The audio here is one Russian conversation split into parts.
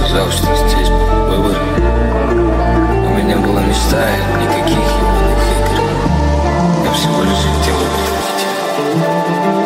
сказал, что здесь был выбор. У меня была мечта, и никаких ебаных игр. Я всего лишь хотел увидеть тебя.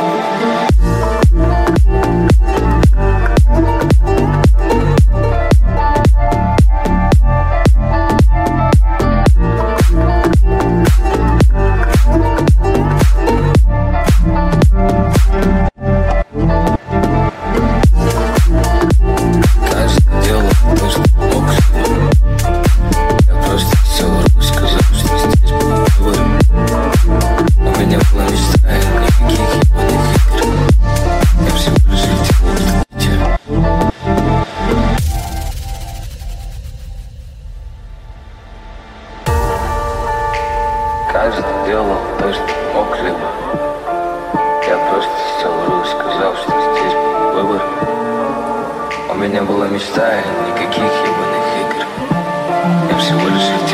Каждый делал то, что мог, либо я просто сел в руль и сказал, что здесь был выбор. У меня была мечта, и никаких ебаных игр. Я всего лишь хотел